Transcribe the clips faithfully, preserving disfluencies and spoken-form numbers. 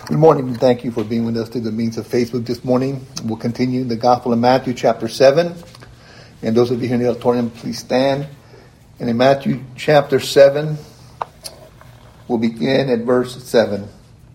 Good morning, and thank you for being with us through the means of Facebook this morning. We'll continue the Gospel of Matthew, chapter seven. And those of you here in the auditorium, please stand. And in Matthew chapter seven, we'll begin at verse seven.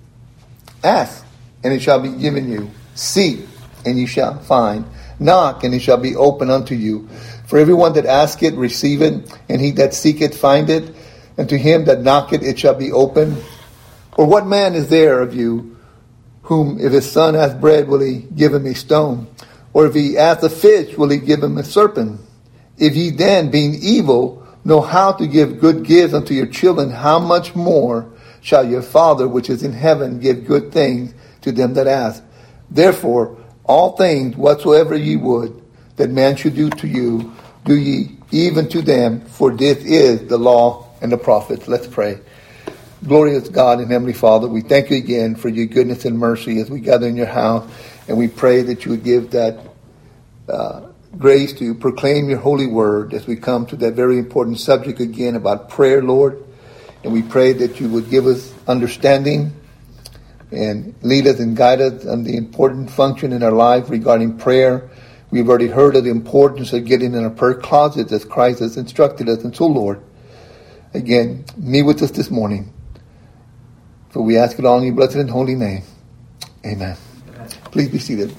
Ask, and it shall be given you. Seek, and you shall find. Knock, and it shall be open unto you. For everyone that asketh, receiveth, and he that seeketh, findeth. And to him that knocketh, it shall be open. Or what man is there of you, whom if his son ask bread, will he give him a stone? Or if he ask a fish, will he give him a serpent? If ye then, being evil, know how to give good gifts unto your children, how much more shall your Father which is in heaven give good things to them that ask? Therefore, all things whatsoever ye would that man should do to you, do ye even to them, for this is the law and the prophets. Let's pray. Glorious God and Heavenly Father, we thank you again for your goodness and mercy as we gather in your house. And we pray that you would give that uh, grace to proclaim your holy word as we come to that very important subject again about prayer, Lord. And we pray that you would give us understanding and lead us and guide us on the important function in our life regarding prayer. We've already heard of the importance of getting in a prayer closet as Christ has instructed us. And so, Lord, again, meet with us this morning. For we ask it all in your blessed and holy name. Amen. Amen. Please be seated.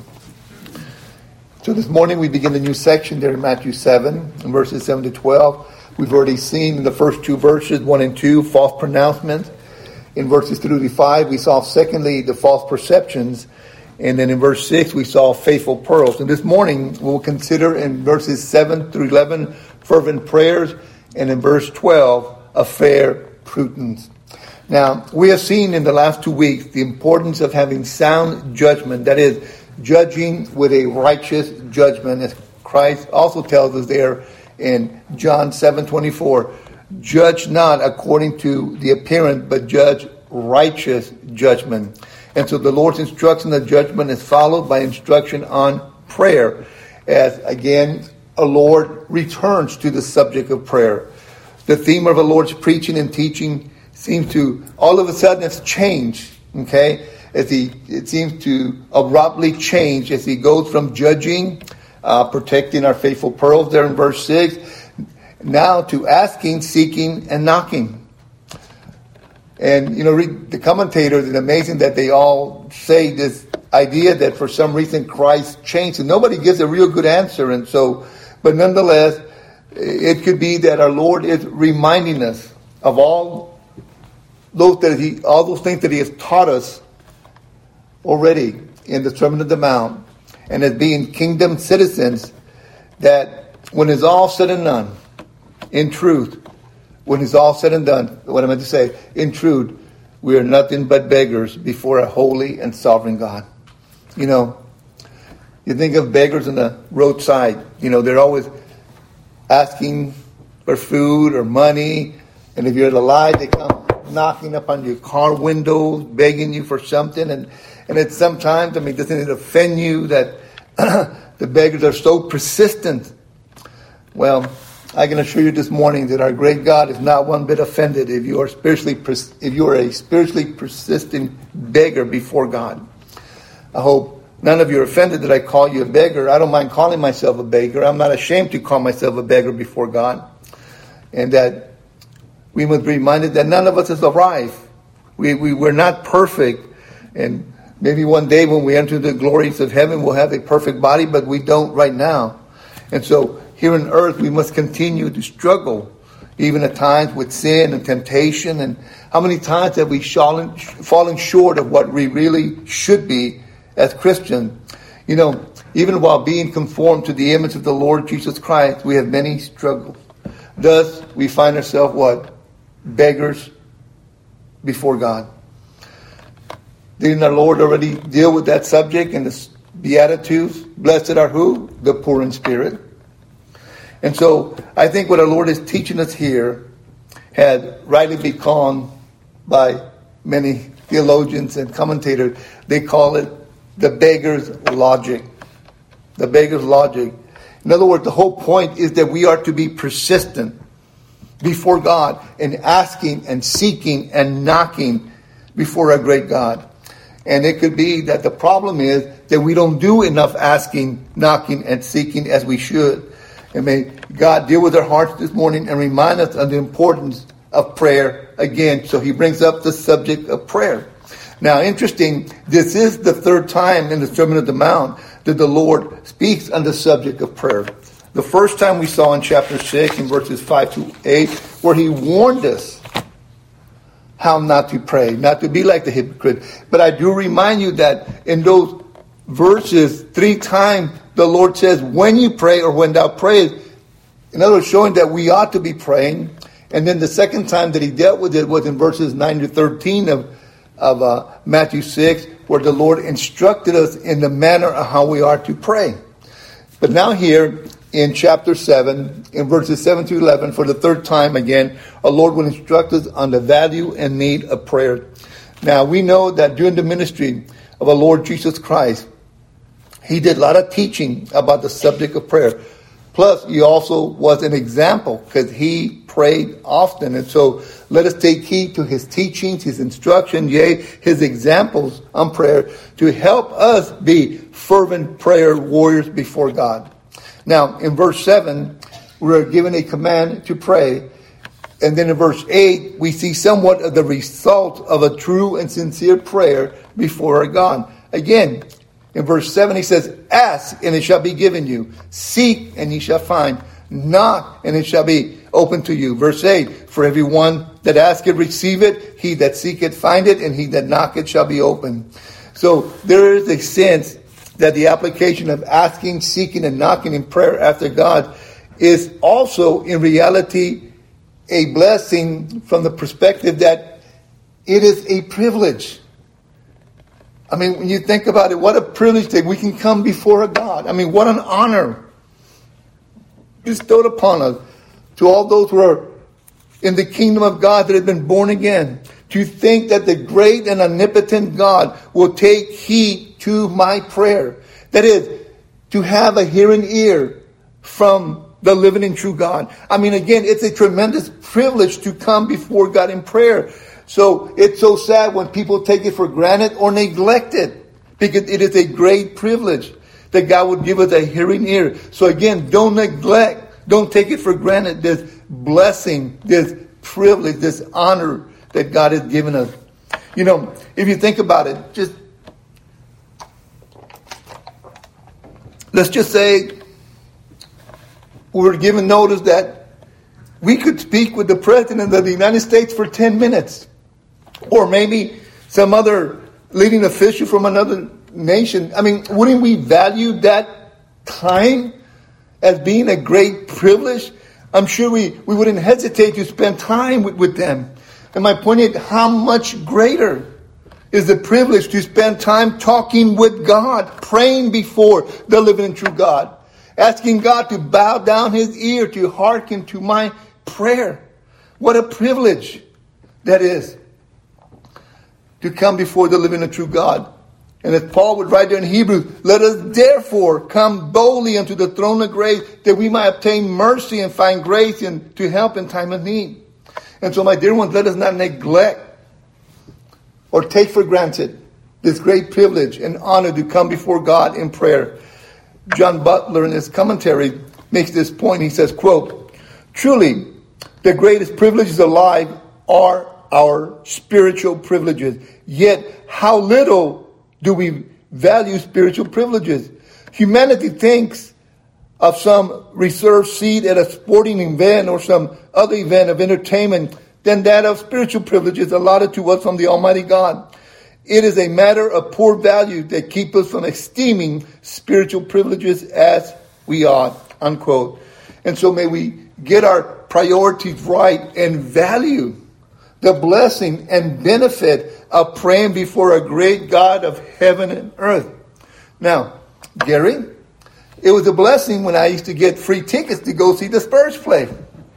So this morning we begin a new section there in Matthew seven, in verses seven to twelve. We've already seen in the first two verses, one and two, false pronouncements. In verses three to five, we saw secondly the false perceptions. And then in verse six, we saw faithful pearls. And this morning we'll consider in verses seven through eleven, fervent prayers. And in verse twelve, a fair prudence. Now, we have seen in the last two weeks the importance of having sound judgment. That is, judging with a righteous judgment. As Christ also tells us there in John seven twenty-four, judge not according to the appearance, but judge righteous judgment. And so the Lord's instruction of judgment is followed by instruction on prayer. As again, our Lord returns to the subject of prayer. The theme of the Lord's preaching and teaching seems to, all of a sudden, it's changed, okay? As he, it seems to abruptly change as he goes from judging, uh, protecting our faithful pearls there in verse six, now to asking, seeking, and knocking. And, you know, read the commentators, it's amazing that they all say this idea that for some reason Christ changed, and nobody gives a real good answer. And so, but nonetheless, it could be that our Lord is reminding us of all those that he, all those things that he has taught us already in the Sermon on the Mount, and as being kingdom citizens, that when it's all said and done, in truth, when it's all said and done, what I meant to say, in truth, we are nothing but beggars before a holy and sovereign God. You know, you think of beggars on the roadside. You know, they're always asking for food or money, and if you're alive, they come knocking up on your car windows, begging you for something, and and it's sometimes, I mean, doesn't it offend you that the beggars are so persistent? Well, I can assure you this morning that our great God is not one bit offended if you are spiritually pers- if you are a spiritually persistent beggar before God. I hope none of you are offended that I call you a beggar. I don't mind calling myself a beggar. I'm not ashamed to call myself a beggar before God. And that we must be reminded that none of us has arrived. We, we, we're not perfect. And maybe one day when we enter the glories of heaven, we'll have a perfect body, but we don't right now. And so here on earth, we must continue to struggle, even at times with sin and temptation. And how many times have we fallen, fallen short of what we really should be as Christians? You know, even while being conformed to the image of the Lord Jesus Christ, we have many struggles. Thus, we find ourselves what? Beggars before God. Didn't our Lord already deal with that subject in the Beatitudes? Blessed are who? The poor in spirit. And so I think what our Lord is teaching us here had rightly been called by many theologians and commentators. They call it the beggar's logic. The beggar's logic. In other words, the whole point is that we are to be persistent before God in asking and seeking and knocking before our great God. And it could be that the problem is that we don't do enough asking, knocking, and seeking as we should. And may God deal with our hearts this morning and remind us of the importance of prayer again. So he brings up the subject of prayer. Now, interesting, this is the third time in the Sermon on the Mount that the Lord speaks on the subject of prayer. The first time we saw in chapter six, in verses five to eight, where he warned us how not to pray, not to be like the hypocrite. But I do remind you that in those verses, three times the Lord says, when you pray or when thou prayest, in other words, showing that we ought to be praying. And then the second time that he dealt with it was in verses nine to thirteen of, of uh, Matthew six, where the Lord instructed us in the manner of how we are to pray. But now here in chapter seven, in verses seven to eleven, for the third time again, our Lord will instruct us on the value and need of prayer. Now, we know that during the ministry of our Lord Jesus Christ, he did a lot of teaching about the subject of prayer. Plus, he also was an example because he prayed often. And so let us take heed to his teachings, his instruction, yea, his examples on prayer to help us be fervent prayer warriors before God. Now, in verse seven, we're given a command to pray. And then in verse eight, we see somewhat of the result of a true and sincere prayer before our God. Again, in verse seven, he says, ask, and it shall be given you. Seek, and ye shall find. Knock, and it shall be open to you. Verse eight, for everyone that asketh, receive it. He that seeketh, find it. And he that knocketh shall be open. So there is a sense that the application of asking, seeking, and knocking in prayer after God is also in reality a blessing from the perspective that it is a privilege. I mean, when you think about it, what a privilege that we can come before a God. I mean, what an honor bestowed upon us to all those who are in the kingdom of God that have been born again. To think that the great and omnipotent God will take heed to my prayer. That is, to have a hearing ear from the living and true God. I mean, again, it's a tremendous privilege to come before God in prayer. So it's so sad when people take it for granted or neglect it. Because it is a great privilege that God would give us a hearing ear. So again, don't neglect, don't take it for granted, this blessing, this privilege, this honor that God has given us. You know, if you think about it, just let's just say we were given notice that we could speak with the President of the United States for ten minutes. Or maybe some other leading official from another nation. I mean, wouldn't we value that time as being a great privilege? I'm sure we, we wouldn't hesitate to spend time with, with them. And my point is, how much greater is the privilege to spend time talking with God, praying before the living and true God, asking God to bow down his ear, to hearken to my prayer. What a privilege that is, to come before the living and true God. And as Paul would write there in Hebrews, let us therefore come boldly unto the throne of grace, that we might obtain mercy and find grace and to help in time of need. And so, my dear ones, let us not neglect or take for granted this great privilege and honor to come before God in prayer. John Butler, in his commentary, makes this point. He says, quote, truly, the greatest privileges alive are our spiritual privileges. Yet, how little do we value spiritual privileges? Humanity thinks of some reserved seat at a sporting event or some other event of entertainment than that of spiritual privileges allotted to us from the Almighty God. It is a matter of poor value that keeps us from esteeming spiritual privileges as we ought, unquote. And so may we get our priorities right and value the blessing and benefit of praying before a great God of heaven and earth. Now, Gary, it was a blessing when I used to get free tickets to go see the Spurs play.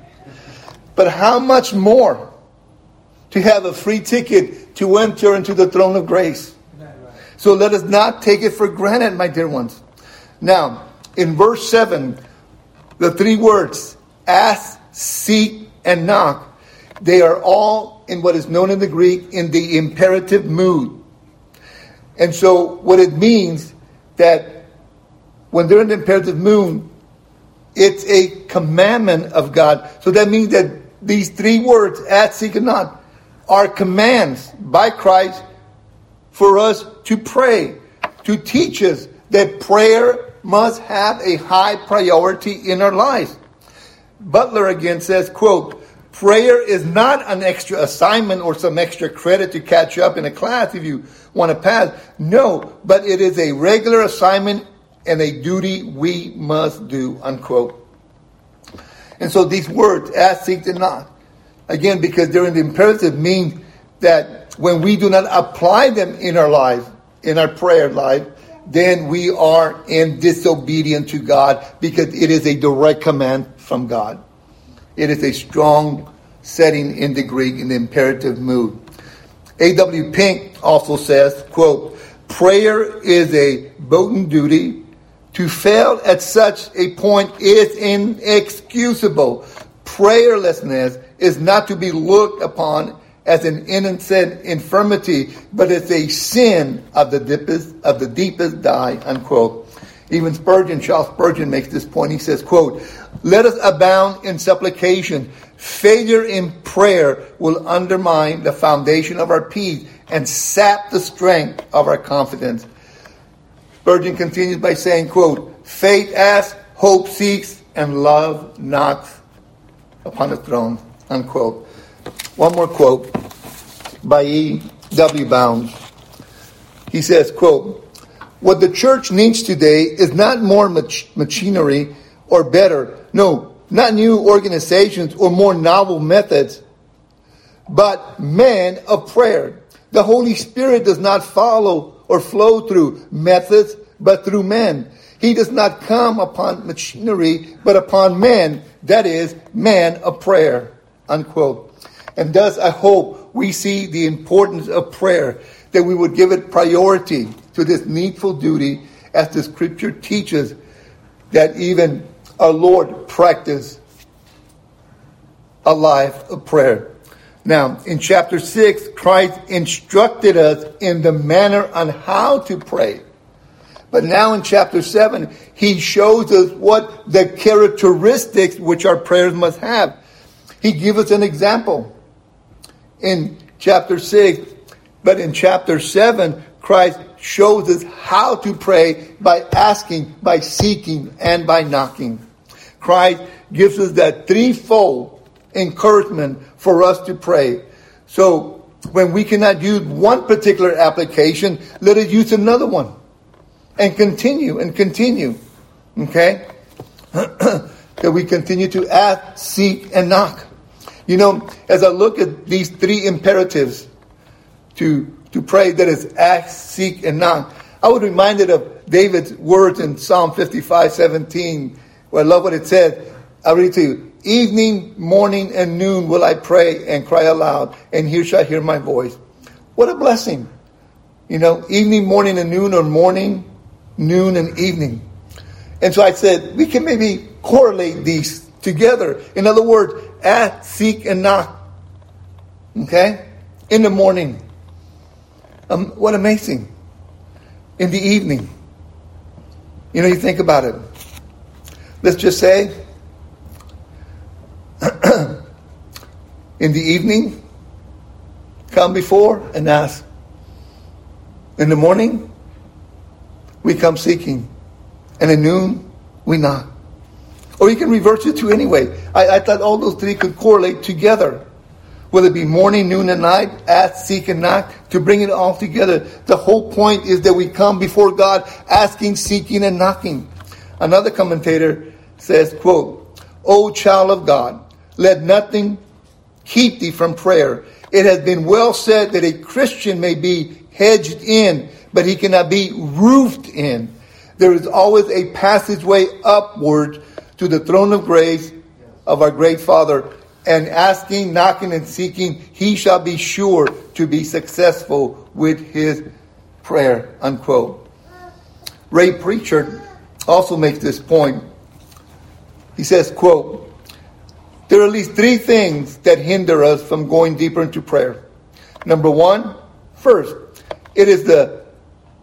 But how much more to have a free ticket to enter into the throne of grace? So let us not take it for granted, my dear ones. Now, in verse seven, the three words, ask, seek, and knock, they are all in what is known in the Greek in the imperative mood. And so what it means that when they're in the imperative mood, it's a commandment of God. So that means that these three words, ask, seek, and knock, are commands by Christ for us to pray, to teach us that prayer must have a high priority in our lives. Butler again says, quote, prayer is not an extra assignment or some extra credit to catch up in a class if you want to pass. No, but it is a regular assignment and a duty we must do, unquote. And so these words, ask, seek, and knock, again, because they're in the imperative, mean that when we do not apply them in our life, in our prayer life, then we are in disobedience to God, because it is a direct command from God. It is a strong setting in the Greek, in the imperative mood. A W Pink also says, quote, prayer is a bounden duty. To fail at such a point is inexcusable. Prayerlessness is not to be looked upon as an innocent infirmity, but it's a sin of the deepest of the deepest dye, unquote. Even Spurgeon, Charles Spurgeon makes this point. He says, quote, let us abound in supplication. Failure in prayer will undermine the foundation of our peace and sap the strength of our confidence. Spurgeon continues by saying, quote, faith asks, hope seeks, and love knocks upon the throne, unquote. One more quote by E W Bounds. He says, quote, what the church needs today is not more mach- machinery or better, no, not new organizations or more novel methods, but men of prayer. The Holy Spirit does not follow or flow through methods, but through men. He does not come upon machinery, but upon men, that is, men of prayer, unquote. And thus, I hope we see the importance of prayer, that we would give it priority to this needful duty, as the Scripture teaches that even our Lord practiced a life of prayer. Now, in chapter six, Christ instructed us in the manner on how to pray. But now in chapter seven, he shows us what the characteristics which our prayers must have. He gives us an example in chapter six. But in chapter seven, Christ shows us how to pray by asking, by seeking, and by knocking. Christ gives us that threefold encouragement for us to pray. So when we cannot use one particular application, let us use another one. And continue and continue. Okay? That we continue to ask, seek, and knock. You know, as I look at these three imperatives to, to pray, that is ask, seek, and knock, I was reminded of David's words in Psalm fifty-five seventeen, where I love what it said. I'll read it to you. Evening, morning, and noon will I pray and cry aloud, and here shall I hear my voice. What a blessing. You know, evening, morning, and noon, or morning, noon, and evening. And so I said, we can maybe correlate these together. In other words, ask, seek, and knock. Okay? In the morning. Um, what amazing. In the evening. You know, you think about it. Let's just say, in the evening, come before and ask. In the morning, we come seeking. And at noon, we knock. Or you can reverse it to anyway. I, I thought all those three could correlate together. Whether it be morning, noon, and night, ask, seek, and knock, to bring it all together. The whole point is that we come before God asking, seeking, and knocking. Another commentator says, quote, O child of God, let nothing keep thee from prayer. It has been well said that a Christian may be hedged in, but he cannot be roofed in. There is always a passageway upward to the throne of grace of our great Father. And asking, knocking, and seeking, he shall be sure to be successful with his prayer, unquote. Ray Preacher also makes this point. He says, quote, there are at least three things that hinder us from going deeper into prayer. Number one, first, it is the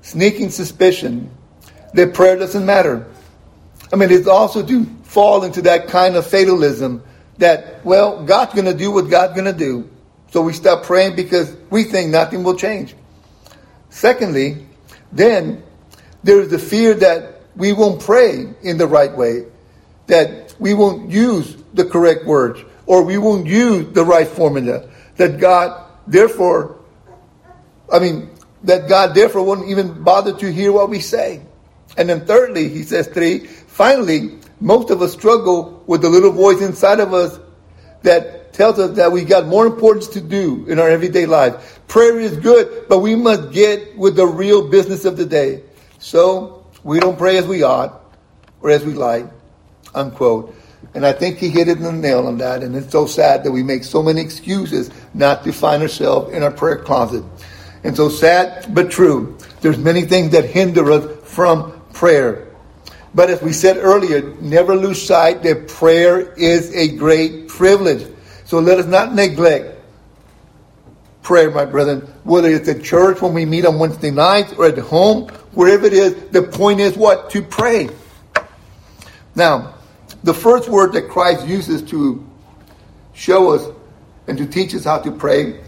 sneaking suspicion that prayer doesn't matter. I mean, it's also to fall into that kind of fatalism that, well, God's going to do what God's going to do. So we stop praying because we think nothing will change. Secondly, then there is the fear that we won't pray in the right way, that we won't use the correct words, or we won't use the right formula, that God, therefore, I mean, that God, therefore, won't even bother to hear what we say. And then thirdly, he says three, finally, most of us struggle with the little voice inside of us that tells us that we got more importance to do in our everyday life. Prayer is good, but we must get with the real business of the day. So we don't pray as we ought or as we like, unquote. And I think he hit it in the nail on that. And it's so sad that we make so many excuses not to find ourselves in our prayer closet. And so sad, but true. There's many things that hinder us from prayer. But as we said earlier, never lose sight that prayer is a great privilege. So let us not neglect prayer, my brethren. Whether it's at church when we meet on Wednesday nights or at home, wherever it is, the point is what? To pray. Now, the first word that Christ uses to show us and to teach us how to pray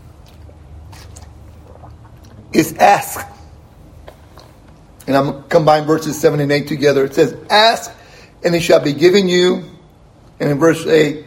is ask. And I'm going to combine verses seven and eight together. It says, ask, and it shall be given you. And in verse eight,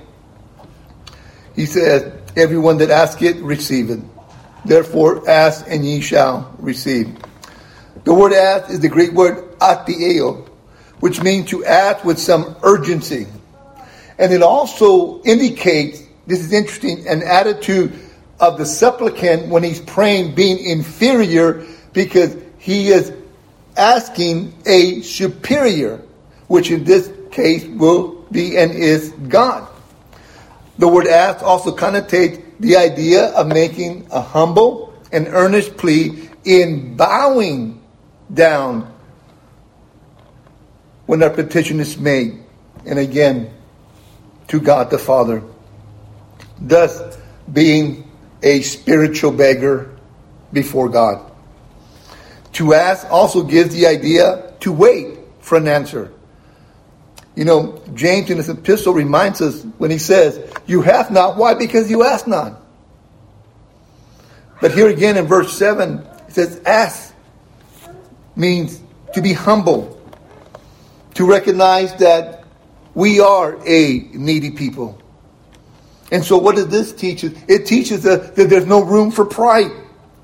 he says, everyone that asketh, receive it. Therefore, ask, and ye shall receive. The word ask is the Greek word atieo, which means to ask with some urgency. And it also indicates, this is interesting, an attitude of the supplicant when he's praying being inferior, because he is asking a superior, which in this case will be and is God. The word ask also connotates the idea of making a humble and earnest plea in bowing down when our petition is made, and again, to God the Father. Thus, being a spiritual beggar before God. To ask also gives the idea to wait for an answer. You know, James in his epistle reminds us when he says, you have not. Why? Because you ask not. But here again in verse seven, it says, ask means to be humble, to recognize that we are a needy people. And so what does this teach us? It teaches us that there's no room for pride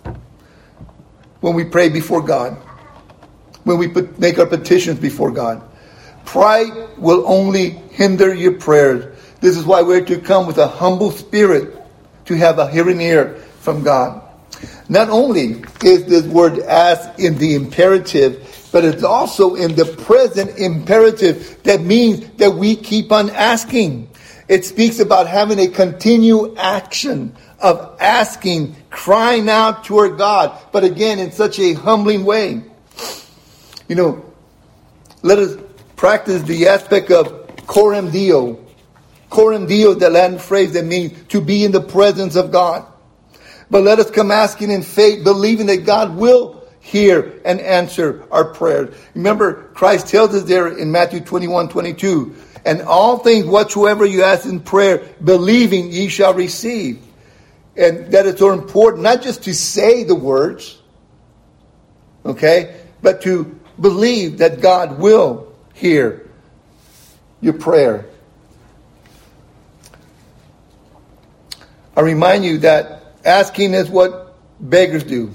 when we pray before God, when we put, make our petitions before God. Pride will only hinder your prayers. This is why we're to come with a humble spirit to have a hearing ear from God. Not only is this word ask in the imperative, but it's also in the present imperative. That means that we keep on asking. It speaks about having a continued action of asking, crying out toward God, but again in such a humbling way. You know, let us practice the aspect of coram Deo. Coram Deo is the Latin phrase that means to be in the presence of God. But let us come asking in faith, believing that God will hear and answer our prayers. Remember, Christ tells us there in Matthew twenty-one, twenty-two, and all things whatsoever you ask in prayer, believing ye shall receive. And that is so important, not just to say the words, okay, but to believe that God will hear your prayer. I remind you that asking is what beggars do.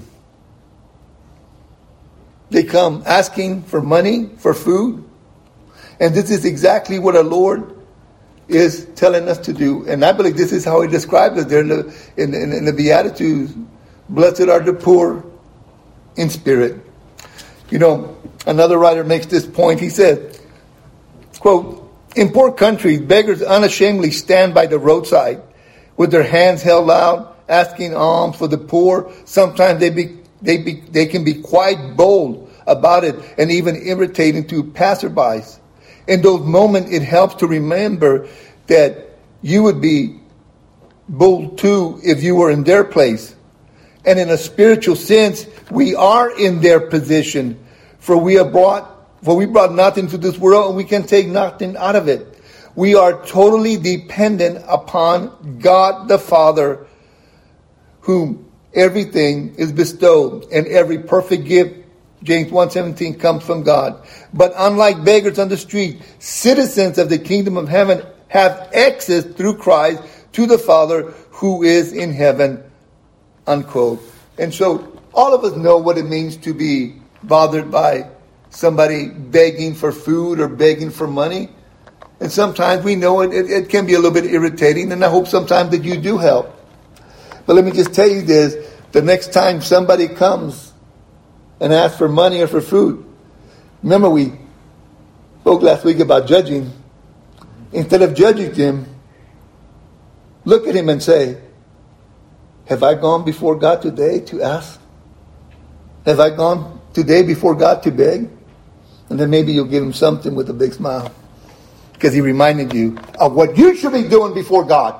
They come asking for money, for food. And this is exactly what our Lord is telling us to do. And I believe this is how he describes it there in the, in, in, in the Beatitudes. Blessed are the poor in spirit. You know, another writer makes this point. He says, quote, in poor countries, beggars unashamedly stand by the roadside with their hands held out, asking alms for the poor. Sometimes they be, they be, they can be quite bold about it and even irritating to passerbys. In those moments, it helps to remember that you would be bold too if you were in their place. And in a spiritual sense, we are in their position. For we have brought, for we brought nothing to this world, and we can take nothing out of it. We are totally dependent upon God the Father, whom everything is bestowed, and every perfect gift, James one seventeen, comes from God. But unlike beggars on the street, citizens of the kingdom of heaven have access through Christ to the Father who is in heaven, unquote. And so all of us know what it means to be bothered by somebody begging for food or begging for money. And sometimes we know it, it, it can be a little bit irritating, and I hope sometimes that you do help. But let me just tell you this, the next time somebody comes and asks for money or for food, remember we spoke last week about judging. Instead of judging him, look at him and say, have I gone before God today to ask? Have I gone today before God to beg? And then maybe you'll give him something with a big smile, because he reminded you of what you should be doing before God.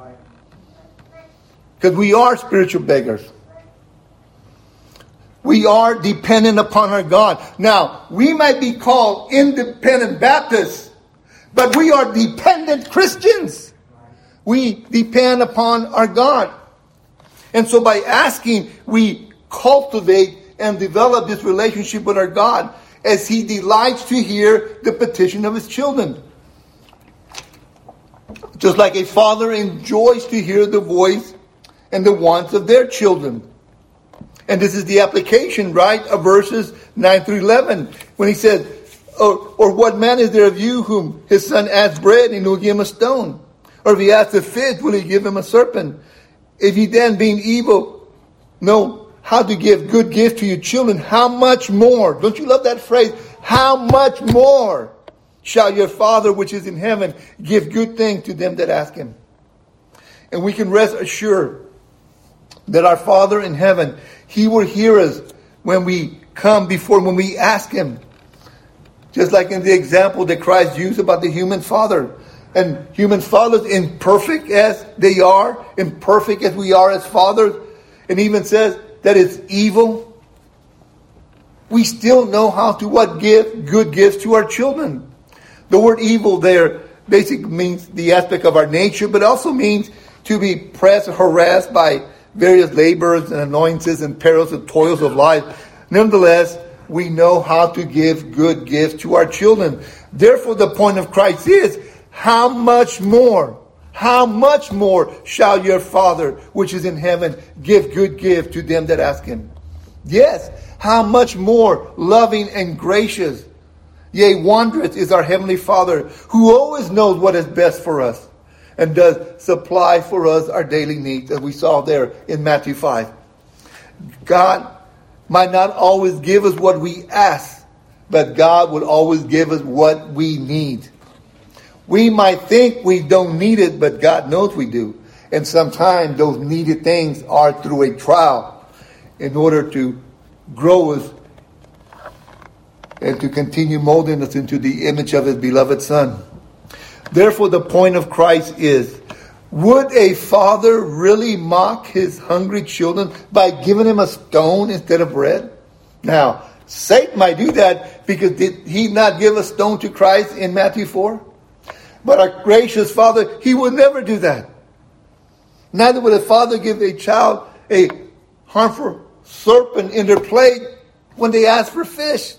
Because we are spiritual beggars. We are dependent upon our God. Now, we might be called independent Baptists, but we are dependent Christians. We depend upon our God. And so by asking, we cultivate and develop this relationship with our God as He delights to hear the petition of His children. Just like a father enjoys to hear the voice and the wants of their children. And this is the application, right, of verses nine through eleven. When he said, or, or what man is there of you whom his son asks bread and he'll give him a stone? Or if he asks a fish, will he give him a serpent? If ye then, being evil, know how to give good gifts to your children, how much more? Don't you love that phrase? How much more shall your Father which is in heaven give good things to them that ask Him? And we can rest assured that our Father in heaven, He will hear us when we come before Him, when we ask Him. Just like in the example that Christ used about the human father. And human fathers, imperfect as they are, imperfect as we are as fathers, and even says that it's evil, we still know how to what give good gifts to our children. The word evil there basically means the aspect of our nature, but also means to be pressed, harassed by various labors and annoyances and perils and toils of life. Nonetheless, we know how to give good gifts to our children. Therefore, the point of Christ is, how much more, how much more shall your Father which is in heaven give good gifts to them that ask Him? Yes, how much more loving and gracious, yea, wondrous is our Heavenly Father, who always knows what is best for us and does supply for us our daily needs, as we saw there in Matthew five. God might not always give us what we ask, but God will always give us what we need. We might think we don't need it, but God knows we do. And sometimes those needed things are through a trial in order to grow us and to continue molding us into the image of His beloved Son. Therefore, the point of Christ is, would a father really mock his hungry children by giving him a stone instead of bread? Now, Satan might do that, because did he not give a stone to Christ in Matthew four? But our gracious Father, He would never do that. Neither would a father give a child a harmful serpent in their plate when they ask for fish.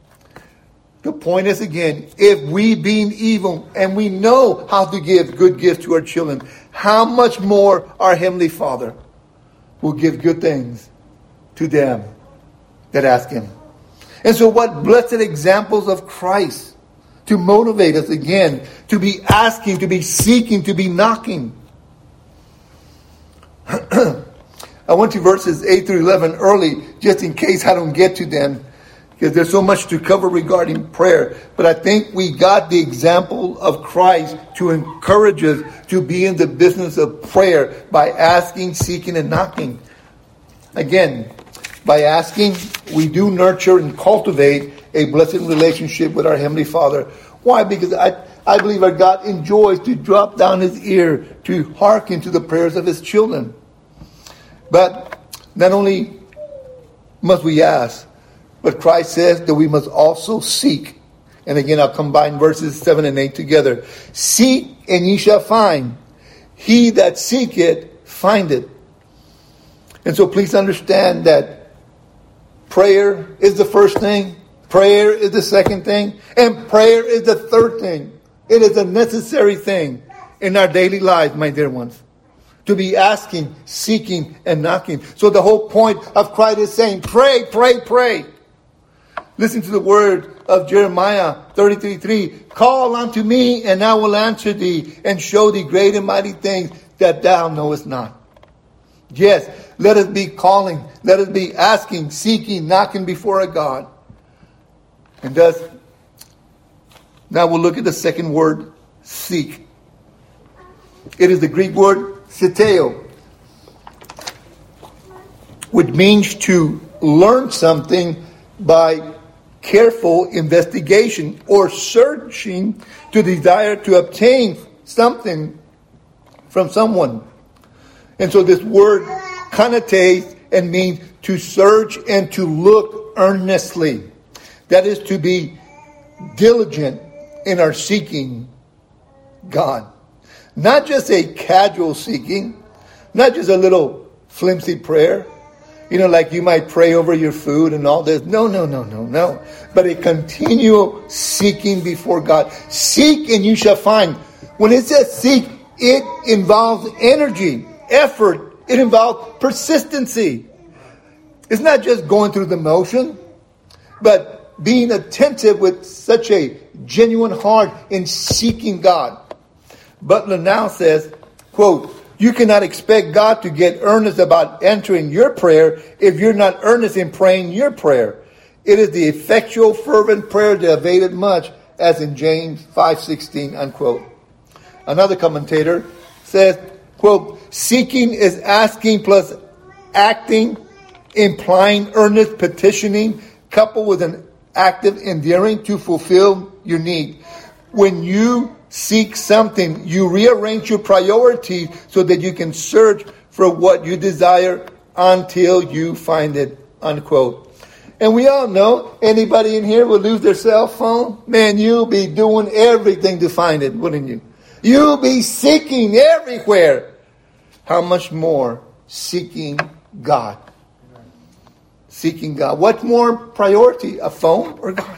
The point is, again, if we being evil and we know how to give good gifts to our children, how much more our Heavenly Father will give good things to them that ask Him. And so what blessed examples of Christ to motivate us again, to be asking, to be seeking, to be knocking. I went to verses eight through eleven early, just in case I don't get to them, because there's so much to cover regarding prayer. But I think we got the example of Christ to encourage us to be in the business of prayer by asking, seeking, and knocking. Again, by asking, we do nurture and cultivate a blessed relationship with our Heavenly Father. Why? Because I, I believe our God enjoys to drop down His ear to hearken to the prayers of His children. But not only must we ask, but Christ says that we must also seek. And again, I'll combine verses seven and eight together. Seek and ye shall find. He that seeketh, findeth. And so please understand that prayer is the first thing. Prayer is the second thing. And prayer is the third thing. It is a necessary thing in our daily lives, my dear ones. To be asking, seeking, and knocking. So the whole point of Christ is saying, pray, pray, pray. Listen to the word of Jeremiah thirty-three three. Call unto me, and I will answer thee, and show thee great and mighty things that thou knowest not. Yes, let us be calling. Let us be asking, seeking, knocking before a God. And thus, now we'll look at the second word, seek. It is the Greek word, seteo, which means to learn something by careful investigation or searching to desire to obtain something from someone. And so this word connotates and means to search and to look earnestly. That is to be diligent in our seeking God. Not just a casual seeking, not just a little flimsy prayer. You know, like you might pray over your food and all this. No, no, no, no, no. But a continual seeking before God. Seek and you shall find. When it says seek, it involves energy, effort. It involves persistency. It's not just going through the motion, but being attentive with such a genuine heart in seeking God. Butler now says, quote, you cannot expect God to get earnest about answering your prayer if you're not earnest in praying your prayer. It is the effectual, fervent prayer that availeth much, as in James five sixteen, unquote. Another commentator says, quote, seeking is asking plus acting, implying earnest petitioning, coupled with an active endearing to fulfill your need. When you seek something, you rearrange your priorities so that you can search for what you desire until you find it, unquote. And we all know, anybody in here will lose their cell phone? Man, you'll be doing everything to find it, wouldn't you? You'll be seeking everywhere. How much more seeking God? Seeking God. What's more priority, a phone or God?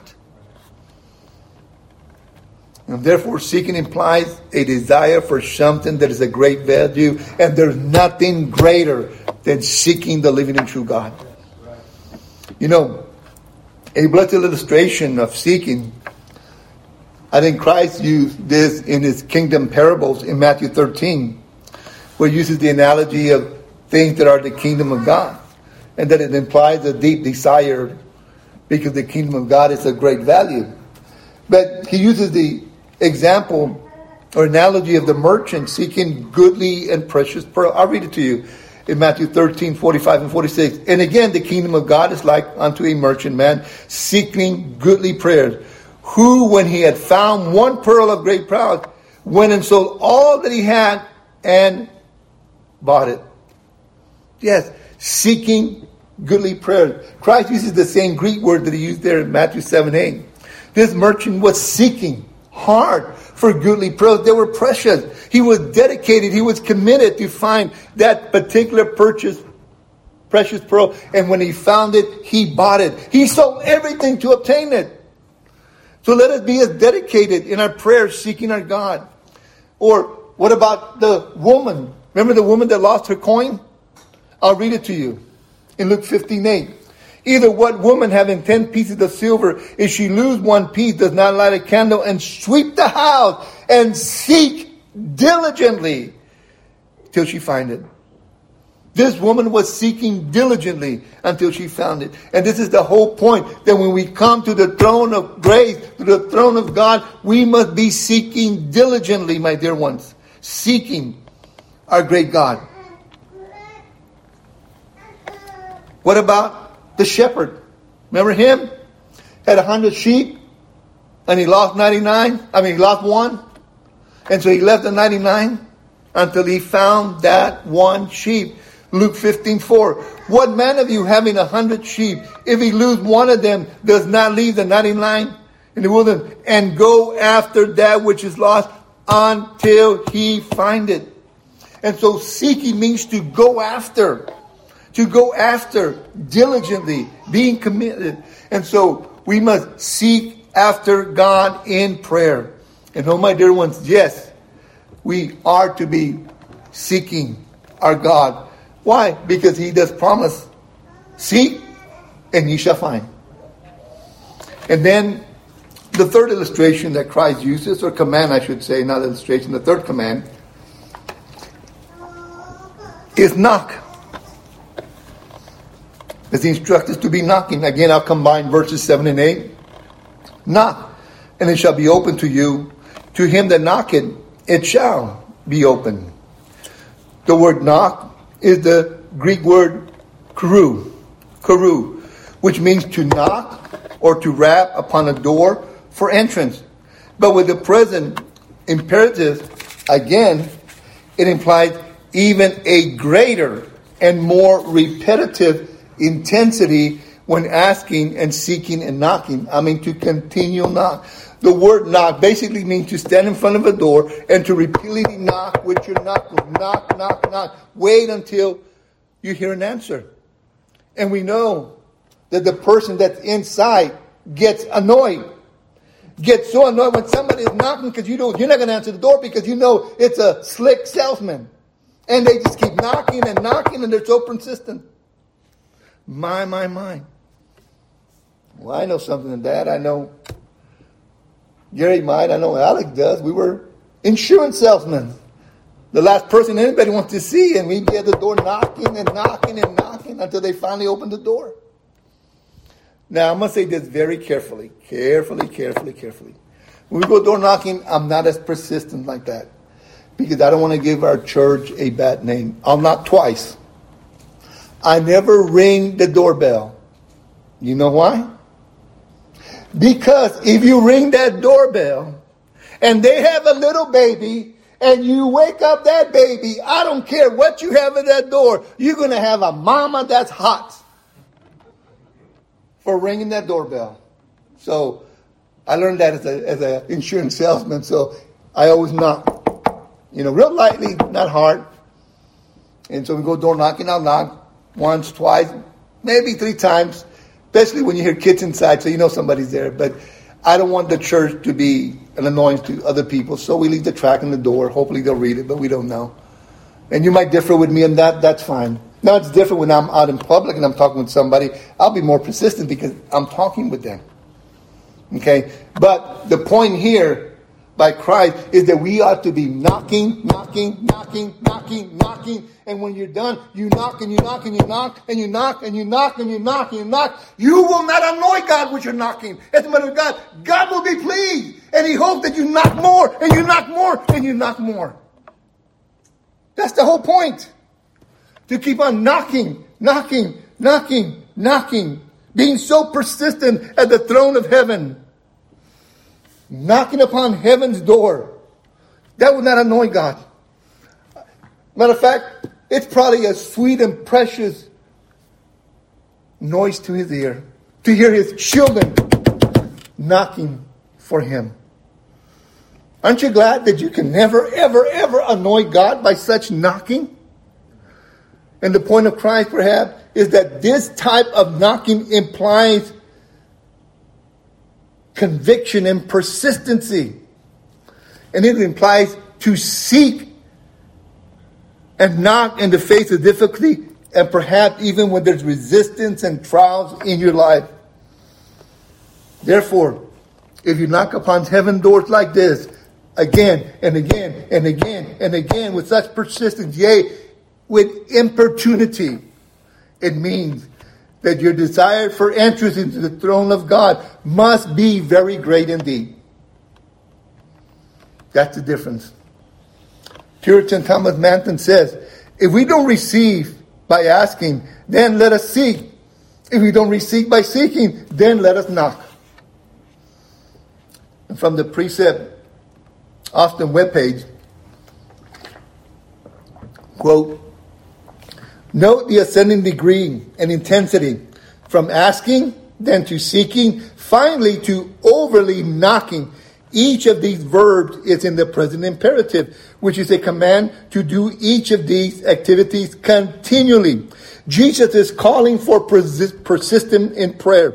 And therefore, seeking implies a desire for something that is a great value, and there's nothing greater than seeking the living and true God. You know, a blessed illustration of seeking, I think Christ used this in his kingdom parables in Matthew thirteen, where he uses the analogy of things that are the kingdom of God, and that it implies a deep desire because the kingdom of God is of great value. But he uses the example or analogy of the merchant seeking goodly and precious pearl. I'll read it to you in Matthew thirteen, forty-five and forty-six. And again, the kingdom of God is like unto a merchant man seeking goodly pearls, who, when he had found one pearl of great price, went and sold all that he had and bought it. Yes, seeking goodly pearls. Christ uses the same Greek word that he used there in Matthew seven, eight. This merchant was seeking hard for goodly pearls. They were precious. He was dedicated. He was committed to find that particular purchase, precious pearl. And when he found it, he bought it. He sold everything to obtain it. So let us be as dedicated in our prayers, seeking our God. Or what about the woman? Remember the woman that lost her coin? I'll read it to you in Luke fifteen, eight. Either what woman having ten pieces of silver, if she lose one piece, does not light a candle and sweep the house and seek diligently till she find it. This woman was seeking diligently until she found it. And this is the whole point, that when we come to the throne of grace, to the throne of God, we must be seeking diligently, my dear ones. Seeking our great God. What about the shepherd? Remember him? Had a hundred sheep and he lost ninety-nine. I mean, he lost one. And so he left the ninety-nine until he found that one sheep. Luke fifteen four. What man of you having a hundred sheep, if he lose one of them, does not leave the ninety-nine in the wilderness and go after that which is lost until he find it? And so seeking means to go after. To go after diligently, being committed. And so we must seek after God in prayer. And oh my dear ones, yes, we are to be seeking our God. Why? Because he does promise, seek and ye shall find. And then the third illustration that Christ uses, or command I should say, not illustration, the third command is knock. As he instructs us to be knocking. Again, I'll combine verses seven and eight. Knock, and it shall be open to you. To him that knocketh, it shall be open. The word knock is the Greek word karu, karu, which means to knock or to rap upon a door for entrance. But with the present imperative, again, it implies even a greater and more repetitive intensity when asking and seeking and knocking. I mean, to continue knock. The word knock basically means to stand in front of a door and to repeatedly knock with your knuckles. Knock, knock, knock. Wait until you hear an answer. And we know that the person that's inside gets annoyed. Gets so annoyed when somebody is knocking because you know you're not going to answer the door because you know it's a slick salesman. And they just keep knocking and knocking and they're so persistent. My, my, my. Well, I know something of that. I know Gary might. I know Alex does. We were insurance salesmen. The last person anybody wants to see. And we'd be at the door knocking and knocking and knocking until they finally opened the door. Now, I'm going to say this very carefully. Carefully, carefully, carefully. When we go door knocking, I'm not as persistent like that. Because I don't want to give our church a bad name. I'll knock twice. I never ring the doorbell. You know why? Because if you ring that doorbell and they have a little baby and you wake up that baby, I don't care what you have at that door, you're going to have a mama that's hot for ringing that doorbell. So I learned that as a as an insurance salesman. So I always knock, you know, real lightly, not hard. And so we go door knocking, I'll knock. Once, twice, maybe three times, especially when you hear kids inside, so you know somebody's there. But I don't want the church to be an annoyance to other people, so we leave the tract on the door. Hopefully they'll read it, but we don't know. And you might differ with me on that. That's fine. Now it's different when I'm out in public and I'm talking with somebody. I'll be more persistent because I'm talking with them. Okay? But the point here by Christ is that we ought to be knocking, knocking, knocking, knocking, knocking. And when you're done, you knock and you knock and you knock and you knock and you knock and you knock and you knock. You will not annoy God with your knocking. As a matter of God, God will be pleased. And he hopes that you knock more and you knock more and you knock more. That's the whole point. To keep on knocking, knocking, knocking, knocking. Being so persistent at the throne of heaven. Knocking upon heaven's door. That would not annoy God. Matter of fact, it's probably a sweet and precious noise to his ear. To hear his children knocking for him. Aren't you glad that you can never, ever, ever annoy God by such knocking? And the point of Christ, perhaps, is that this type of knocking implies conviction and persistency. And it implies to seek and knock in the face of difficulty, and perhaps even when there's resistance and trials in your life. Therefore, if you knock upon heaven doors like this, again and again and again and again with such persistence, yea, with importunity, it means that your desire for entrance into the throne of God must be very great indeed. That's the difference. Puritan Thomas Manton says, if we don't receive by asking, then let us seek. If we don't receive by seeking, then let us knock. And from the Precept Austin webpage, quote, Note the ascending degree and intensity from asking, then to seeking, finally to overly knocking. Each of these verbs is in the present imperative, which is a command to do each of these activities continually. Jesus is calling for persi- persistence in prayer.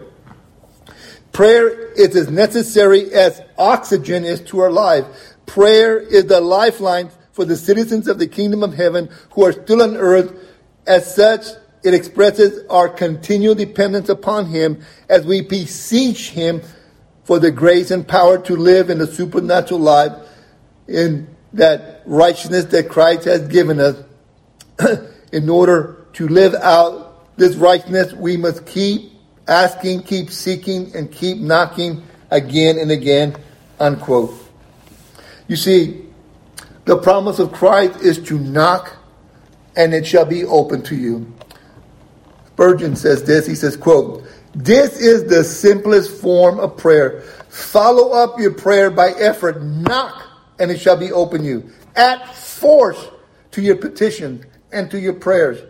Prayer is as necessary as oxygen is to our life. Prayer is the lifeline for the citizens of the kingdom of heaven who are still on earth. As such, it expresses our continual dependence upon Him as we beseech Him for the grace and power to live in the supernatural life in that righteousness that Christ has given us. In order to live out this righteousness, we must keep asking, keep seeking, and keep knocking again and again, unquote. You see, the promise of Christ is to knock and it shall be open to you. Spurgeon says this, he says, quote, "This is the simplest form of prayer. Follow up your prayer by effort. Knock and it shall be open you. Add force to your petitions and to your prayers.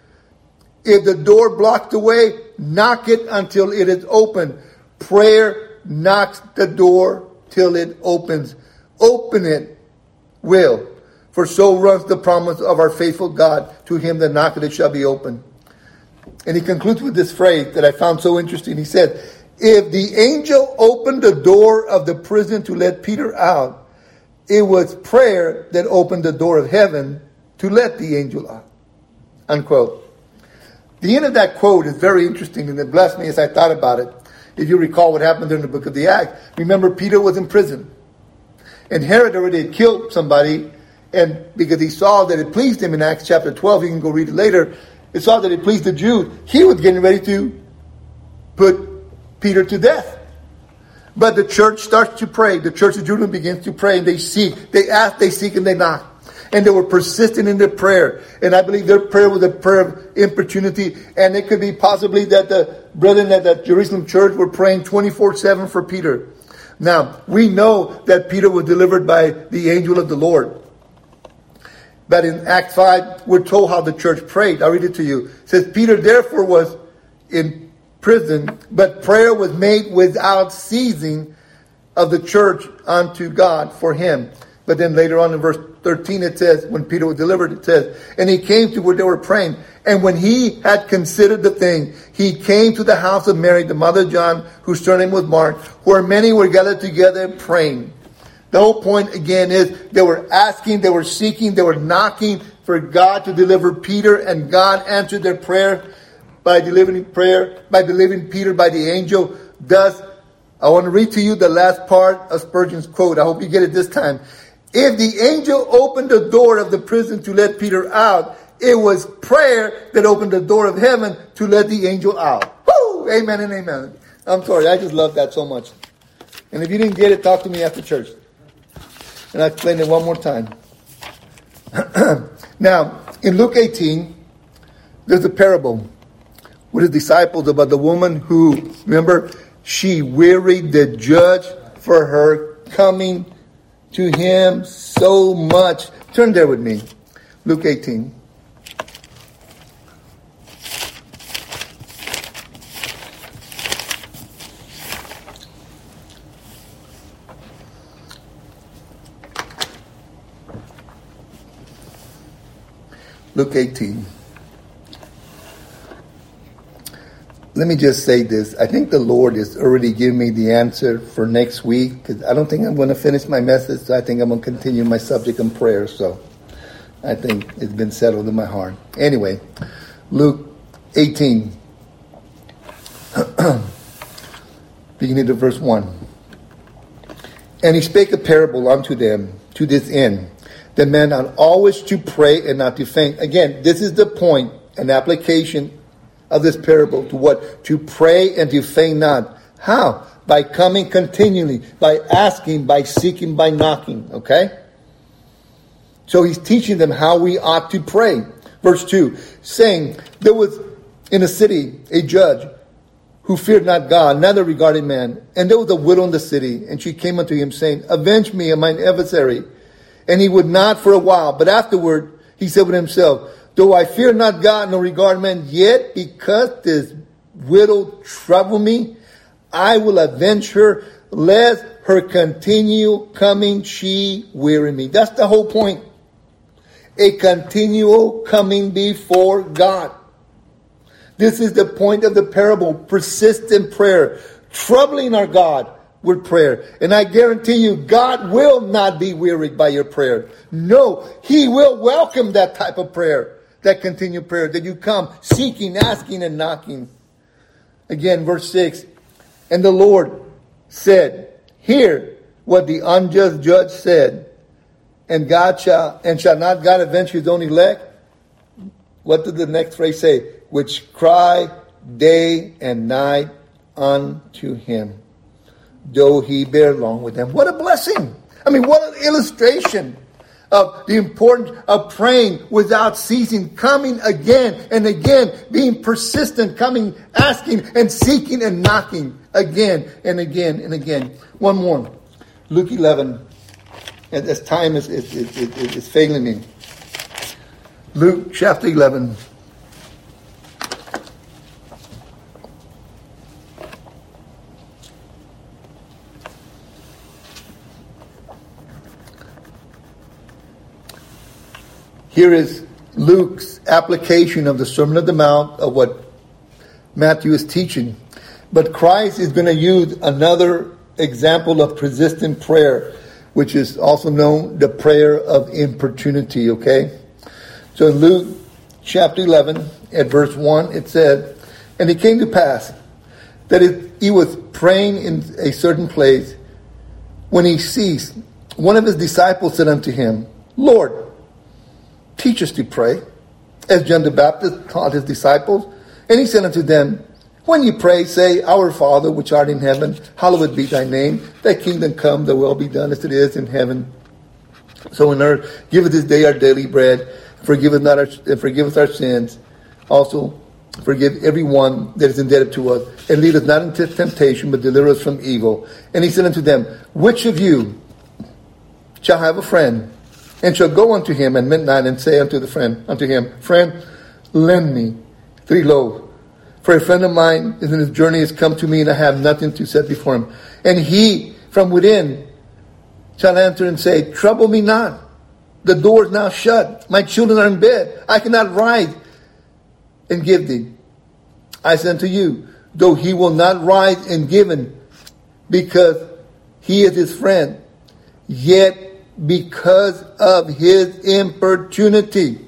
If the door blocked the way, knock it until it is open. Prayer knocks the door till it opens. Open it will. For so runs the promise of our faithful God. To him that knocketh it shall be open." And he concludes with this phrase that I found so interesting. He said, if the angel opened the door of the prison to let Peter out, it was prayer that opened the door of heaven to let the angel out. Unquote. The end of that quote is very interesting, and it blessed me as I thought about it. If you recall what happened during the book of the Acts, remember Peter was in prison. And Herod already had killed somebody, and because he saw that it pleased him in Acts chapter twelve, you can go read it later, it saw that it pleased the Jews. He was getting ready to put Peter to death. But the church starts to pray. The church of Jerusalem begins to pray, and they seek. They ask, they seek, and they knock. And they were persistent in their prayer. And I believe their prayer was a prayer of importunity. And it could be possibly that the brethren at the Jerusalem church were praying twenty-four seven for Peter. Now, we know that Peter was delivered by the angel of the Lord. But in Acts five, we're told how the church prayed. I'll read it to you. It says, Peter therefore was in prison, but prayer was made without ceasing of the church unto God for him. But then later on in verse thirteen, it says, when Peter was delivered, it says, and he came to where they were praying. And when he had considered the thing, he came to the house of Mary, the mother of John, whose surname was Mark, where many were gathered together praying. The whole point again is they were asking, they were seeking, they were knocking for God to deliver Peter, and God answered their prayer by delivering prayer, by delivering Peter by the angel. Thus, I want to read to you the last part of Spurgeon's quote. I hope you get it this time. If the angel opened the door of the prison to let Peter out, it was prayer that opened the door of heaven to let the angel out. Woo! Amen and amen. I'm sorry, I just love that so much. And if you didn't get it, talk to me after church. And I'll explain it one more time. Now, in Luke eighteen, there's a parable with his disciples about the woman who, remember, she wearied the judge for her coming to him so much. Turn there with me. Luke eighteen. Luke eighteen. Let me just say this. I think the Lord has already given me the answer for next week, because I don't think I'm going to finish my message. So I think I'm going to continue my subject in prayer. So I think it's been settled in my heart. Anyway, Luke eighteen, beginning of verse one. And he spake a parable unto them to this end, that men ought always to pray and not to faint. Again, this is the point and application of this parable to what? To pray and to faint not. How? By coming continually, by asking, by seeking, by knocking. Okay? So he's teaching them how we ought to pray. Verse two, saying, there was in a city a judge who feared not God, neither regarded man. And there was a widow in the city, and she came unto him, saying, avenge me of mine adversary. And he would not for a while, but afterward he said with himself, Though I fear not God nor regard men, yet because this widow trouble me, I will avenge her, lest her continue coming she weary me. That's the whole point. A continual coming before God. This is the point of the parable. Persistent prayer. Troubling our God with prayer. And I guarantee you, God will not be wearied by your prayer. No, He will welcome that type of prayer. That continued prayer. That you come seeking, asking, and knocking. Again, verse six. And the Lord said, hear what the unjust judge said. And God shall, and shall not God avenge his own elect? What did the next phrase say? Which cry day and night unto him, though he bear long with them. What a blessing. I mean, what an illustration of the importance of praying without ceasing, coming again and again, being persistent, coming, asking and seeking and knocking again and again and again. One more. Luke eleven. And as time is, is, is, is, is failing me. Luke chapter eleven. Here is Luke's application of the Sermon on the Mount of what Matthew is teaching. But Christ is going to use another example of persistent prayer, which is also known the prayer of importunity, okay? So in Luke chapter eleven, at verse one, it said, and it came to pass that it, he was praying in a certain place. When he ceased, one of his disciples said unto him, Lord, teach us to pray, as John the Baptist taught his disciples. And he said unto them, when you pray, say, Our Father, which art in heaven, hallowed be thy name. Thy kingdom come, thy will be done as it is in heaven. So in earth, give us this day our daily bread. Forgive us not our, and forgive us our sins. Also, forgive everyone that is indebted to us. And lead us not into temptation, but deliver us from evil. And he said unto them, which of you shall have a friend, and shall go unto him at midnight, and say unto the friend, unto him, Friend, lend me three loaves. For a friend of mine is in his journey, has come to me, and I have nothing to set before him. And he from within shall answer and say, Trouble me not. The door is now shut. My children are in bed. I cannot rise and give thee. I say unto you, though he will not rise and give him, because he is his friend, yet because of his importunity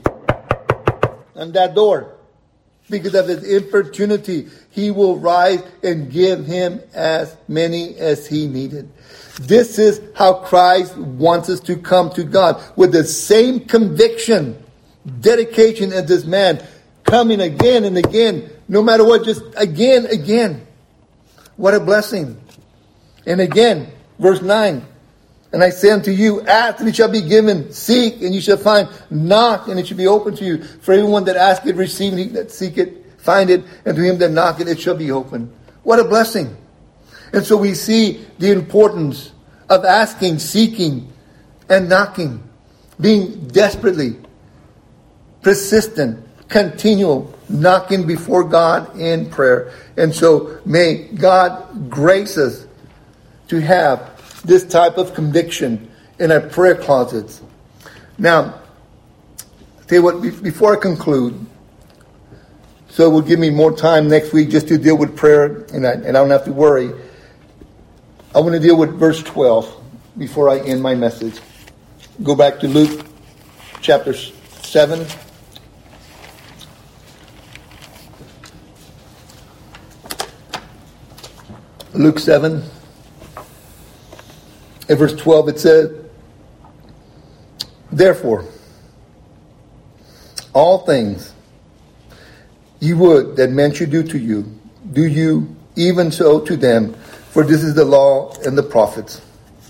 on that door, because of his importunity, he will rise and give him as many as he needed. This is how Christ wants us to come to God, with the same conviction, dedication as this man, coming again and again, no matter what, just again, again. What a blessing. And again, verse nine. And I say unto you, ask and it shall be given. Seek and you shall find. Knock and it shall be open to you. For everyone that asketh, receive, and he that seeketh, find it. And to him that knocketh, it shall be open. What a blessing. And so we see the importance of asking, seeking, and knocking. Being desperately persistent, continual, knocking before God in prayer. And so may God grace us to have this type of conviction in our prayer closets. Now, I'll tell you what, before I conclude, so it will give me more time next week just to deal with prayer, and I, and I don't have to worry. I want to deal with verse twelve before I end my message. Go back to Luke chapter seven. Luke seven. In verse twelve it says, Therefore, all things ye would that men should do to you, do you even so to them, for this is the law and the prophets.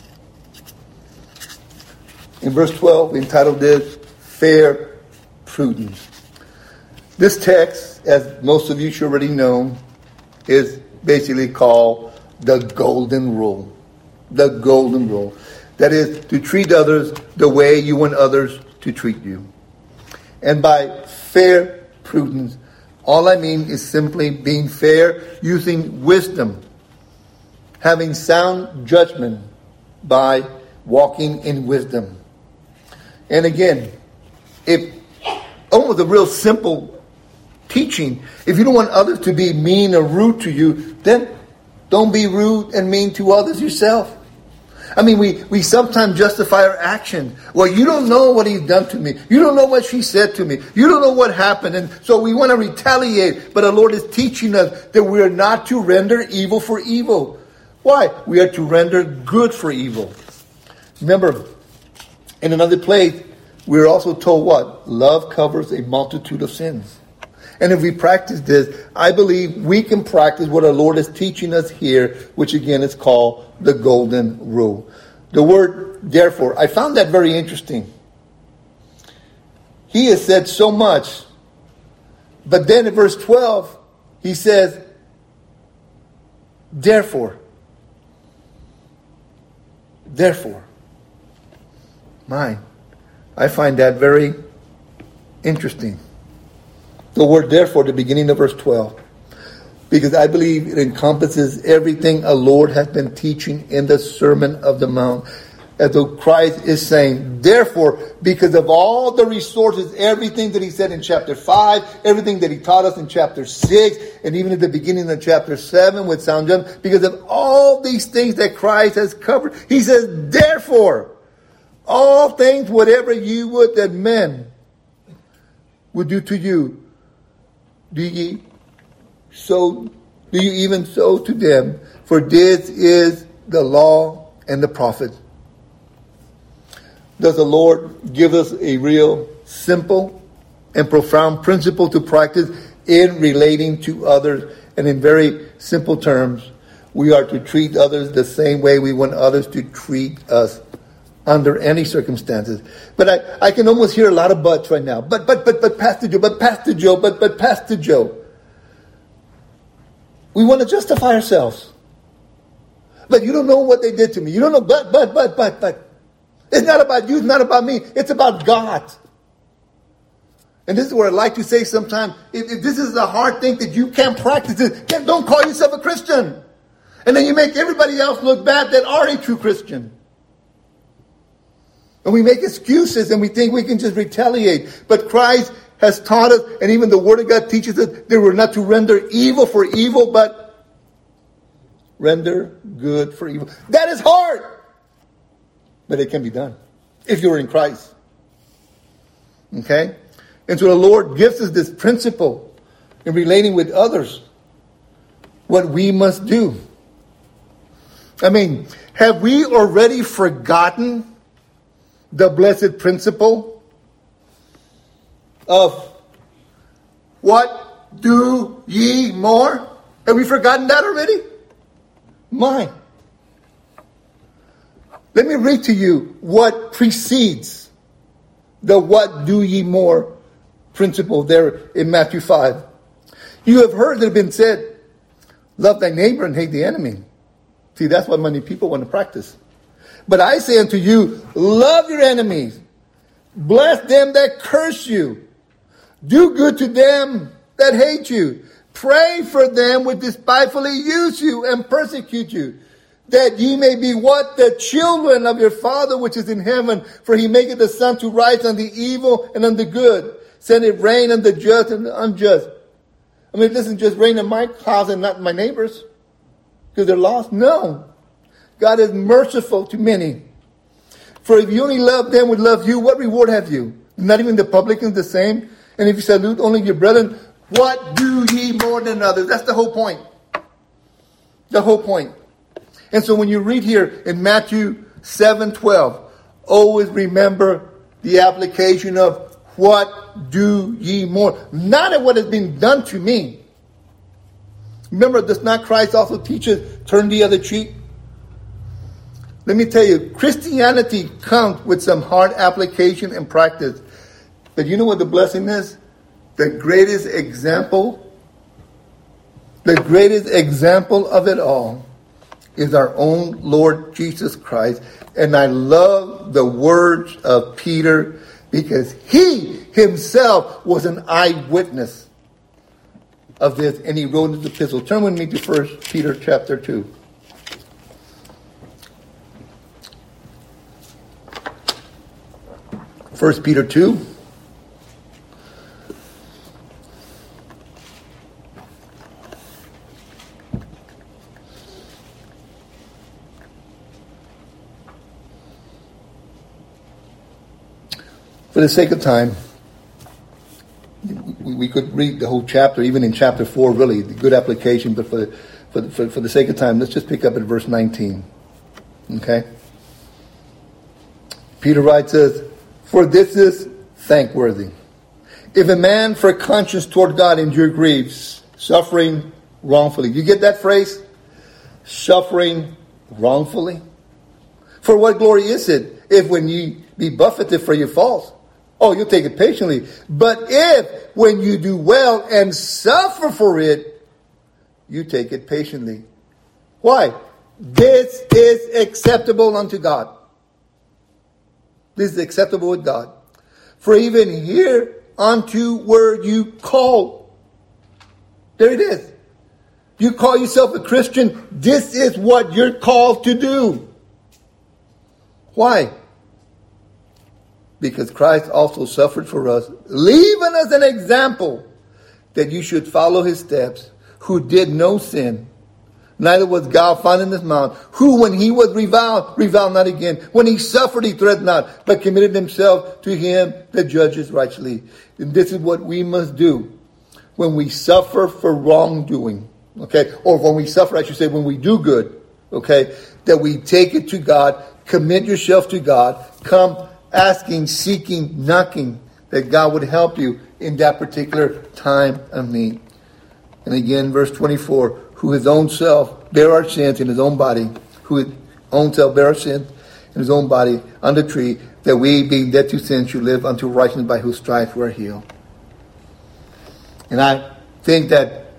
In verse twelve, we entitled this, Fair Prudence. This text, as most of you should already know, is basically called the Golden Rule. The Golden Rule. That is, to treat others the way you want others to treat you. And by fair prudence, all I mean is simply being fair, using wisdom, having sound judgment by walking in wisdom. And again, if almost a real simple teaching, if you don't want others to be mean or rude to you, then don't be rude and mean to others yourself. I mean, we, we sometimes justify our action. Well, you don't know what he's done to me. You don't know what she said to me. You don't know what happened. And so we want to retaliate. But the Lord is teaching us that we are not to render evil for evil. Why? We are to render good for evil. Remember, in another place, we're also told what? Love covers a multitude of sins. And if we practice this, I believe we can practice what our Lord is teaching us here, which again is called the golden rule. The word therefore, I found that very interesting. He has said so much, but then in verse twelve, he says, therefore. Therefore. Mine. I find that very interesting. The word therefore, the beginning of verse twelve. Because I believe it encompasses everything our Lord has been teaching in the Sermon of the Mount. As though Christ is saying, therefore, because of all the resources, everything that he said in chapter five, everything that he taught us in chapter six, and even at the beginning of chapter seven with sound judgment, because of all these things that Christ has covered, he says, therefore, all things, whatever you would that men would do to you, do ye so, do you even so to them? For this is the law and the prophet. Does the Lord give us a real simple and profound principle to practice in relating to others? And in very simple terms, we are to treat others the same way we want others to treat us under any circumstances. But I, I can almost hear a lot of buts right now. But, but, but, but, Pastor Joe, but, Pastor Joe, but, but, Pastor Joe. We want to justify ourselves. But you don't know what they did to me. You don't know, but, but, but, but, but. It's not about you. It's not about me. It's about God. And this is what I like to say sometimes. If, if this is a hard thing that you can't practice, this, then don't call yourself a Christian. And then you make everybody else look bad that are a true Christian. And we make excuses and we think we can just retaliate. But Christ has taught us, and even the Word of God teaches us, that we're not to render evil for evil, but render good for evil. That is hard. But it can be done if you're in Christ. Okay? And so the Lord gives us this principle in relating with others, what we must do. I mean, have we already forgotten the blessed principle of what do ye more? Have we forgotten that already? Mine. Let me read to you what precedes the what do ye more principle there in Matthew five. You have heard that it has been said, love thy neighbor and hate the enemy. See, that's what many people want to practice. But I say unto you, love your enemies. Bless them that curse you. Do good to them that hate you. Pray for them which despitefully use you and persecute you, that ye may be what? The children of your Father which is in heaven. For he maketh the sun to rise on the evil and on the good. Send it rain on the just and the unjust. I mean, it doesn't just rain in my house and not my neighbors, because they're lost. No. God is merciful to many. For if you only love them would love you, what reward have you? Not even the publicans the same? And if you salute only your brethren, what do ye more than others? That's the whole point. The whole point. And so when you read here in Matthew seven twelve, always remember the application of what do ye more? Not at what has been done to me. Remember, does not Christ also teach us turn the other cheek? Let me tell you, Christianity comes with some hard application and practice. But you know what the blessing is? The greatest example, the greatest example of it all is our own Lord Jesus Christ. And I love the words of Peter because he himself was an eyewitness of this, and he wrote his epistle. Turn with me to First Peter chapter two. First Peter two. For the sake of time, we could read the whole chapter, even in chapter four, really, good application, but for, for, for, for the sake of time, let's just pick up at verse nineteen. Okay? Peter writes us, "For this is thankworthy. If a man for conscience toward God endure griefs, suffering wrongfully." You get that phrase? Suffering wrongfully? "For what glory is it if when ye be buffeted for your faults? Oh, you'll take it patiently. But if, when you do well and suffer for it, you take it patiently." Why? This is acceptable unto God. This is acceptable with God. "For even here unto were you called." There it is. You call yourself a Christian. This is what you're called to do. Why? Because Christ also suffered for us, leaving us an example that you should follow his steps, who did no sin, neither was God found in his mouth, who when he was reviled, reviled not again. When he suffered, he threatened not, but committed himself to him that judges righteously. And this is what we must do when we suffer for wrongdoing. Okay? Or when we suffer, I should say, when we do good. Okay? That we take it to God, commit yourself to God, come asking, seeking, knocking, that God would help you in that particular time of need. And again, verse twenty-four, "Who his own self bare our sins in his own body," who his own self bare our sins in his own body on the tree, that we, being dead to sin, should live unto righteousness, by whose stripes we are healed. And I think that,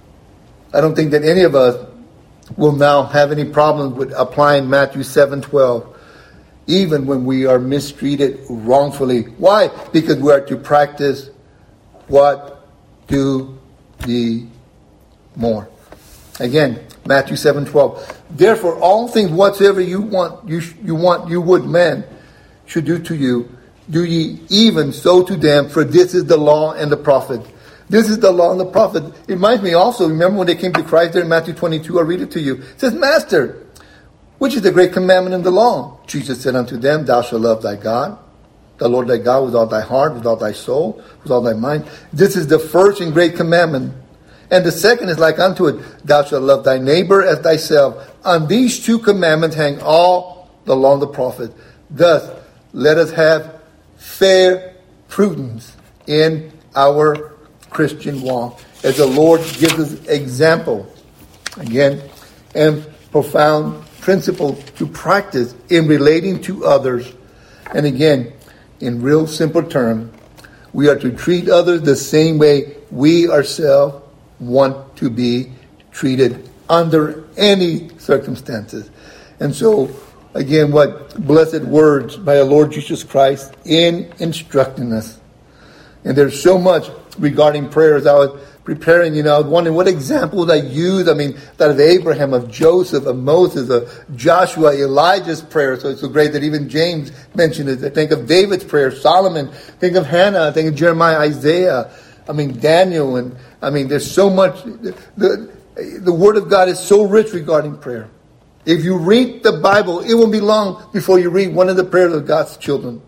I don't think that any of us will now have any problems with applying Matthew seven twelve. Even when we are mistreated wrongfully. Why? Because we are to practice what do ye more. Again, Matthew seven twelve. "Therefore, all things whatsoever you want, you you want, you would men should do to you, do ye even so to them. For this is the law and the prophet." This is the law and the prophet. It reminds me also. Remember when they came to Christ there in Matthew twenty-two? I'll read it to you. It says, "Master, which is the great commandment in the law?" Jesus said unto them, "Thou shalt love thy God, the Lord thy God, with all thy heart, with all thy soul, with all thy mind. This is the first and great commandment. And the second is like unto it, Thou shalt love thy neighbor as thyself. On these two commandments hang all the law and the prophet. Thus, let us have fair prudence in our Christian walk, as the Lord gives us example, again, and profound principle to practice in relating to others. And again, in real simple terms, we are to treat others the same way we ourselves want to be treated under any circumstances. And so, again, what blessed words by our Lord Jesus Christ in instructing us. And there's so much regarding prayers. I was preparing, you know, I was wondering what example would I use? I mean, that of Abraham, of Joseph, of Moses, of Joshua, Elijah's prayer. So it's so great that even James mentioned it. I think of David's prayer, Solomon, think of Hannah, think of Jeremiah, Isaiah, I mean, Daniel, and I mean, there's so much. The, the, the Word of God is so rich regarding prayer. If you read the Bible, it won't be long before you read one of the prayers of God's children.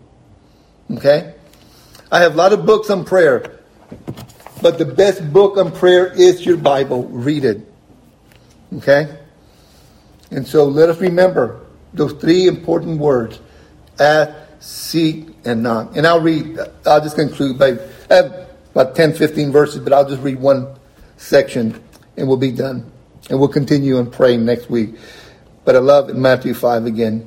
Okay? I have a lot of books on prayer. But the best book on prayer is your Bible. Read it. Okay? And so let us remember those three important words. Ask, seek, and knock. And I'll read, I'll just conclude by, I have about ten, fifteen verses, but I'll just read one section and we'll be done. And we'll continue on praying next week. But I love in Matthew five again.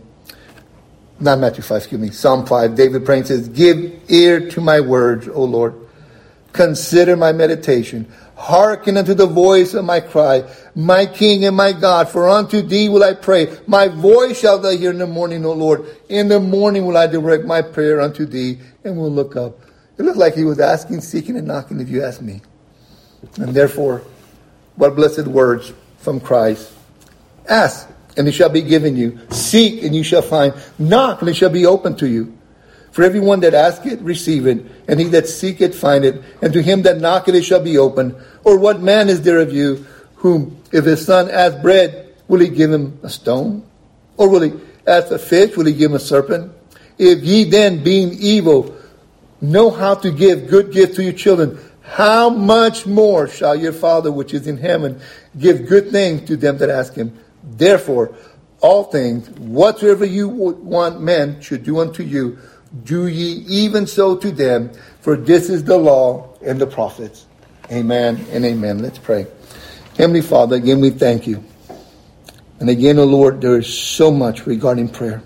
Not Matthew five, excuse me. Psalm five. David praying says, "Give ear to my words, O Lord. Consider my meditation. Hearken unto the voice of my cry, my King and my God, for unto thee will I pray. My voice shall thou hear in the morning, O Lord. In the morning will I direct my prayer unto thee, and will look up. It looked like he was asking, seeking, and knocking, if you ask me. And therefore, what blessed words from Christ. Ask, and it shall be given you. Seek, and you shall find. Knock, and it shall be opened to you. For everyone that asketh, receive it, and he that seeketh, find it, and to him that knocketh, it shall be opened. Or what man is there of you, whom, if his son ask bread, will he give him a stone? Or will he ask a fish, will he give him a serpent? If ye then, being evil, know how to give good gifts to your children, how much more shall your Father which is in heaven give good things to them that ask him? Therefore, all things, whatsoever you want men should do unto you, do ye even so to them, for this is the law and the prophets. Amen and amen. Let's pray. Heavenly Father, again we thank you. And again, O Lord, there is so much regarding prayer.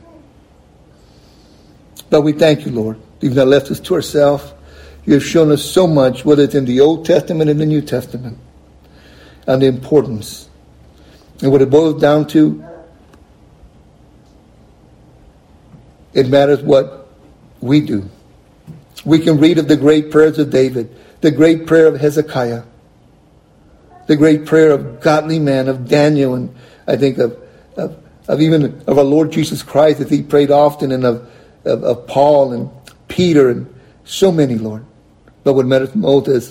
But we thank you, Lord. You've not left us to ourselves. You have shown us so much, whether it's in the Old Testament and the New Testament, and the importance. And what it boils down to, it matters what we do. We can read of the great prayers of David, the great prayer of Hezekiah, the great prayer of godly man, of Daniel, and I think of, of, of even of our Lord Jesus Christ, that he prayed often, and of, of, of Paul and Peter and so many, Lord. But what matters most is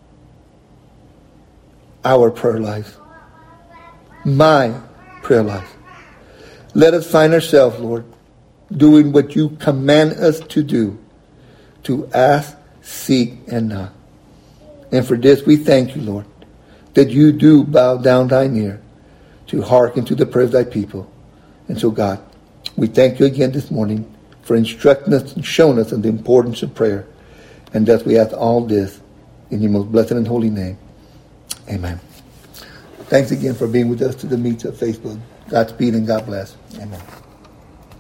our prayer life. My prayer life. Let us find ourselves, Lord, doing what you command us to do, to ask, seek, and knock. And for this we thank you, Lord, that you do bow down thine ear to hearken to the prayers of thy people. And so, God, we thank you again this morning for instructing us and showing us the importance of prayer. And thus we ask all this in your most blessed and holy name. Amen. Thanks again for being with us to the meets of Facebook. Godspeed and God bless. Amen.